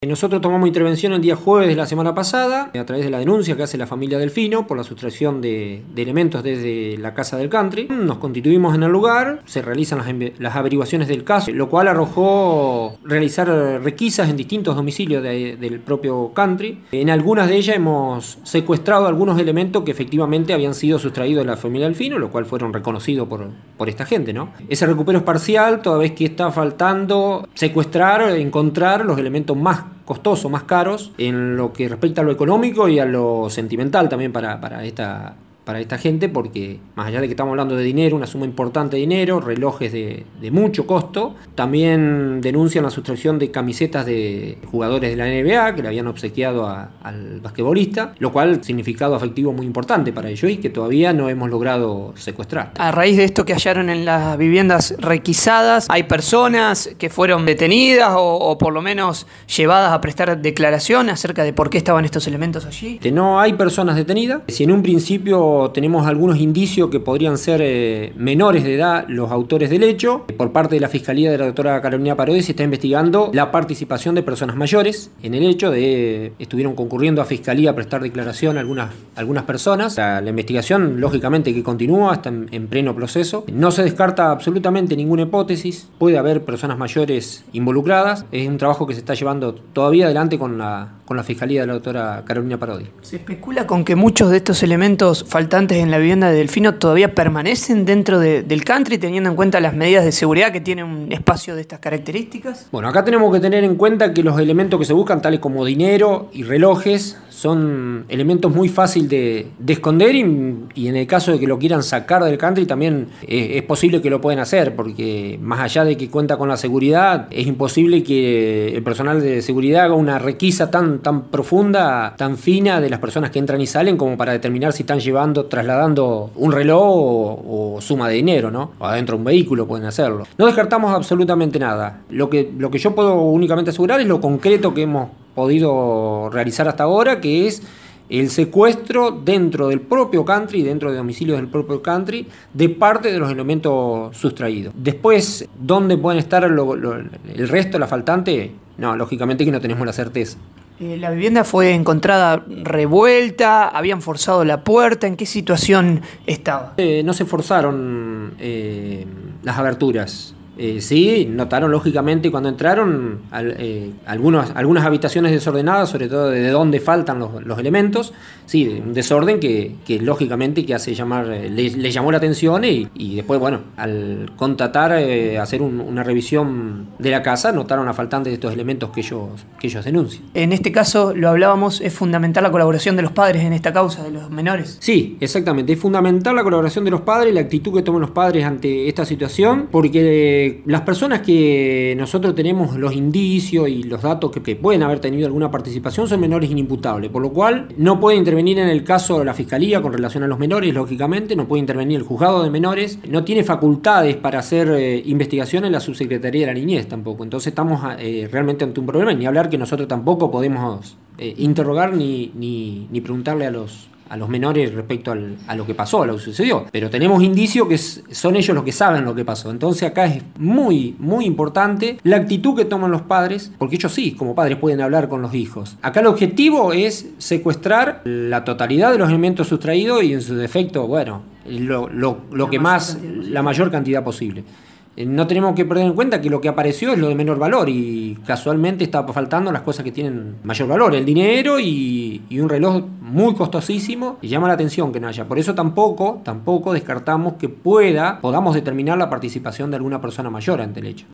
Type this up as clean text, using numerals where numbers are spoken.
Nosotros tomamos intervención el día jueves de la semana pasada a través de la denuncia que hace la familia Delfino por la sustracción de elementos desde la casa del country. Nos constituimos en el lugar, se realizan las averiguaciones del caso, lo cual arrojó realizar requisas en distintos domicilios del propio country. En algunas de ellas hemos secuestrado algunos elementos que efectivamente habían sido sustraídos de la familia Delfino, lo cual fueron reconocidos por esta gente, ¿no? Ese recupero es parcial, toda vez que está faltando secuestrar, encontrar los elementos más costosos, más caros, en lo que respecta a lo económico y a lo sentimental también para esta gente, porque más allá de que estamos hablando de dinero, una suma importante de dinero, relojes de mucho costo, también denuncian la sustracción de camisetas de jugadores de la NBA que le habían obsequiado al basquetbolista, lo cual significado afectivo muy importante para ellos y que todavía no hemos logrado secuestrar. A raíz de esto que hallaron en las viviendas requisadas, ¿hay personas que fueron detenidas o por lo menos llevadas a prestar declaración acerca de por qué estaban estos elementos allí? No hay personas detenidas. Si en un principio tenemos algunos indicios que podrían ser menores de edad los autores del hecho, por parte de la Fiscalía de la doctora Carolina Parodi se está investigando la participación de personas mayores en el hecho. Estuvieron concurriendo a Fiscalía a prestar declaración algunas personas. La investigación lógicamente que continúa, está en pleno proceso. No se descarta absolutamente ninguna hipótesis, puede haber personas mayores involucradas. Es un trabajo que se está llevando todavía adelante con la Fiscalía de la doctora Carolina Parodi. Se especula con que muchos de estos elementos faltantes en la vivienda de Delfino todavía permanecen dentro del country, teniendo en cuenta las medidas de seguridad que tiene un espacio de estas características. Bueno, acá tenemos que tener en cuenta que los elementos que se buscan, tales como dinero y relojes, son elementos muy fáciles de esconder y en el caso de que lo quieran sacar del country también es posible que lo pueden hacer, porque más allá de que cuenta con la seguridad, es imposible que el personal de seguridad haga una requisa tan profunda, tan fina de las personas que entran y salen como para determinar si están trasladando un reloj o suma de dinero, ¿no? O adentro de un vehículo pueden hacerlo. No descartamos absolutamente nada. Lo que yo puedo únicamente asegurar es lo concreto que hemos podido realizar hasta ahora, que es el secuestro dentro del propio country, dentro de domicilios del propio country, de parte de los elementos sustraídos. Después, ¿dónde pueden estar el resto, la faltante? No, lógicamente que no tenemos la certeza. La vivienda fue encontrada revuelta, habían forzado la puerta, ¿en qué situación estaba? No se forzaron las aberturas. Sí, notaron lógicamente cuando entraron algunas habitaciones desordenadas, sobre todo de dónde faltan los elementos. Sí, un desorden que lógicamente que hace le llamó la atención y después, bueno, al contratar, hacer una revisión de la casa, notaron la faltante de estos elementos que ellos denuncian. En este caso, lo hablábamos, es fundamental la colaboración de los padres en esta causa, de los menores. Sí, exactamente, es fundamental la colaboración de los padres, la actitud que toman los padres ante esta situación, porque las personas que nosotros tenemos los indicios y los datos que pueden haber tenido alguna participación son menores inimputables, por lo cual no puede intervenir en el caso de la Fiscalía con relación a los menores, lógicamente, no puede intervenir el juzgado de menores, no tiene facultades para hacer investigación en la Subsecretaría de la Niñez tampoco, entonces estamos realmente ante un problema, y ni hablar que nosotros tampoco podemos interrogar ni preguntarle a los menores respecto a lo que pasó, a lo que sucedió. Pero tenemos indicios que son ellos los que saben lo que pasó. Entonces acá es muy, muy importante la actitud que toman los padres, porque ellos sí, como padres, pueden hablar con los hijos. Acá el objetivo es secuestrar la totalidad de los elementos sustraídos y en su defecto, bueno, la mayor cantidad posible. No tenemos que perder en cuenta que lo que apareció es lo de menor valor y casualmente está faltando las cosas que tienen mayor valor, el dinero y un reloj muy costosísimo, y llama la atención que no haya. Por eso tampoco descartamos que podamos determinar la participación de alguna persona mayor ante el hecho.